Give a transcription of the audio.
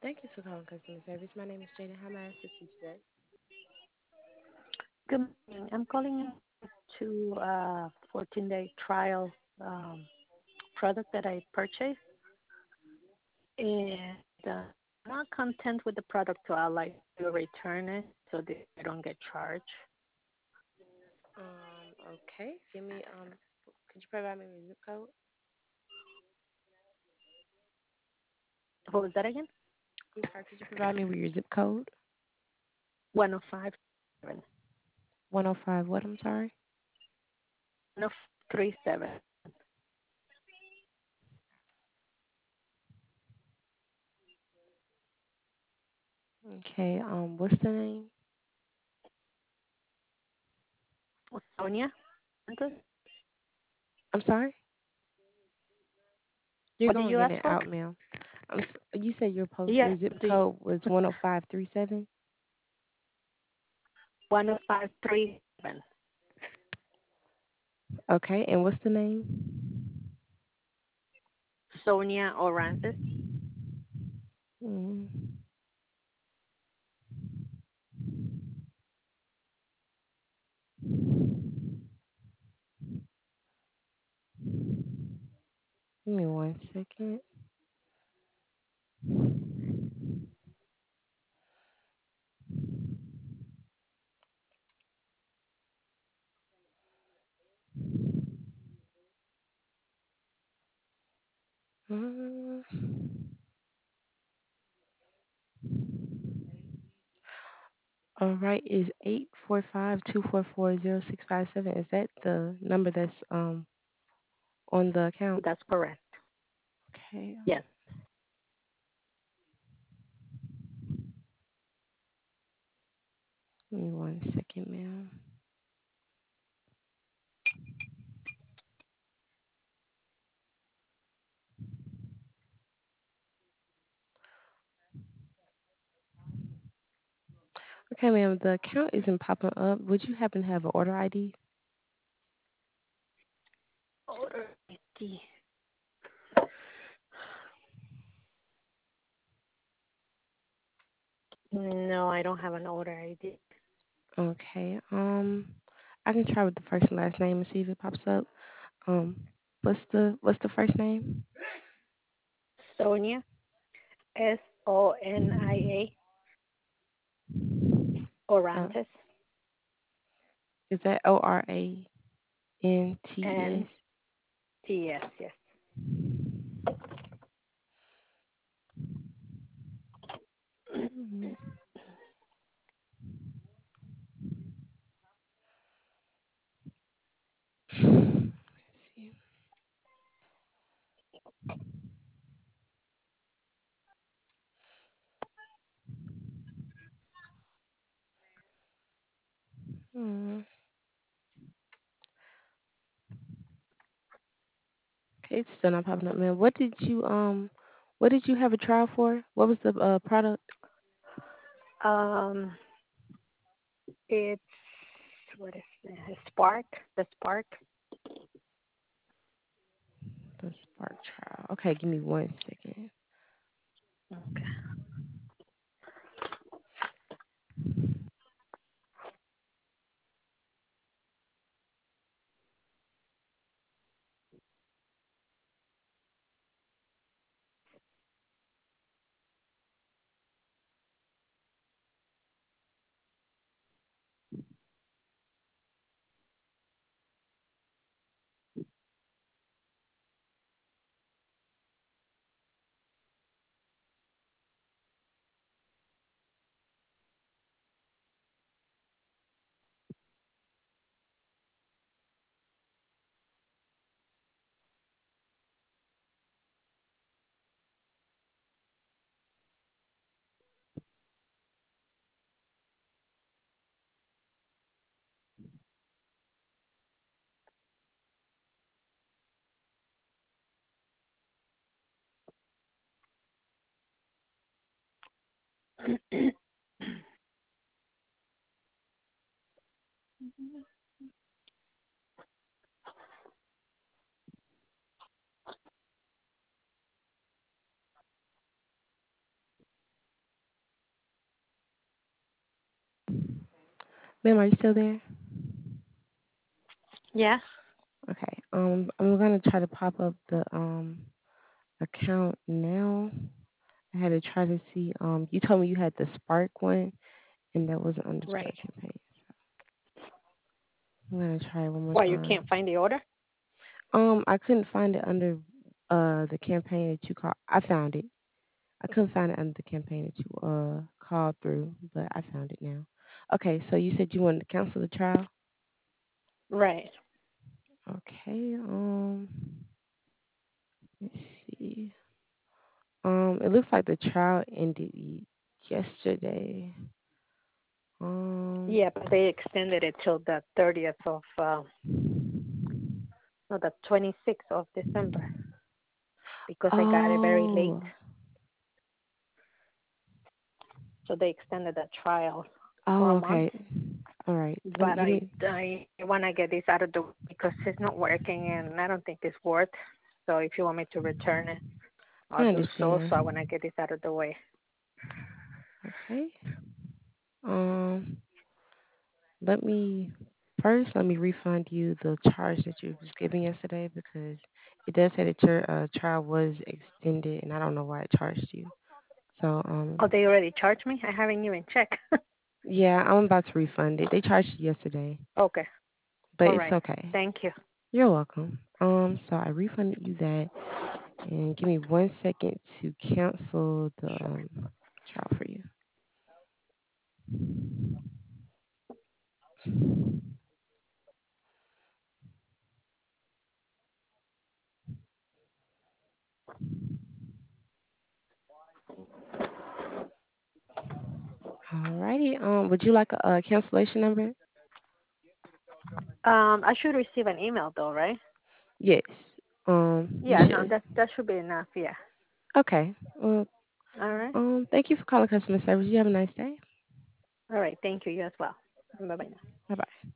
Thank you for calling customer service. My name is Jada. How may I assist you today? Good morning. I'm calling in to 14-day trial um, product that I purchased, and I'm not content with the product, so I'd like to return it so that I don't get charged. Okay. Could you provide me with your zip code? What was that again? I'm sorry, could you provide me with your zip code? 1057. 105, what? I'm sorry. 1037. Okay, what's the name? Sonia? Santos? I'm sorry? You're What did going you in ask and for? out, ma'am. You said Yeah, your zip do you, code was 10537? 1053. Okay, and what's the name? Sonia Orantes. Mm, Give me 1 second. Mm, all right, is 845-244-0657. Is that the number that's on the account? That's correct. Okay. Yes. Give me 1 second, ma'am. Okay, ma'am, the account isn't popping up. Would you happen to have an order ID? Order ID. No, I don't have an order ID. Okay. I can try with the first and last name and see if it pops up. Um, what's the first name? Sonia, Sonia, Uh, Orantes, is that Orantes? and TS, yes. Mhm. Let's see. Hmm. Okay, it's still not popping up, man. What did you have a trial for? What was the product? Um, it's what is it? Spark, the Spark. The Spark trial. Okay, give me 1 second. Okay. Ma'am, are you still there? Yeah. Okay. I'm gonna try to pop up the account now. I had to try to see. You told me you had the Spark one, and that wasn't under the Right. Spark campaign. I'm gonna try it one more Why you can't time. find the order? I couldn't find it under the campaign that you called. I found it. I couldn't find it under the campaign that you called through, but I found it now. Okay, so you said you wanted to cancel the trial. Right. Okay. Let's see. It looks like the trial ended yesterday. Um, Yeah, but they extended it till the 30th of no, the 26th of December because I got it very late. oh, So they extended the trial for oh, a month. okay. All right. But Give me. I want to get this out of the way because it's not working and I don't think it's worth. So if you want me to return it, I I'll do so. So I want understand. to get this out of the way. Okay. Um, let me first let me refund you the charge that you was giving yesterday because it does say that your trial was extended, and I don't know why it charged you. So Oh, they already charged me? I haven't even checked. yeah, I'm about to refund it. They charged you yesterday, Okay. but All it's right. okay. Thank you. You're welcome. So I refunded you that, and give me 1 second to cancel the Sure. trial for you. Alrighty. Would you like a cancellation number? I should receive an email though, right? Yes. You Yeah, no, should. that should be enough. Yeah. Okay. Well, All right. thank you for calling customer service. You have a nice day. All right. Thank you. You as well. Bye bye. Bye bye.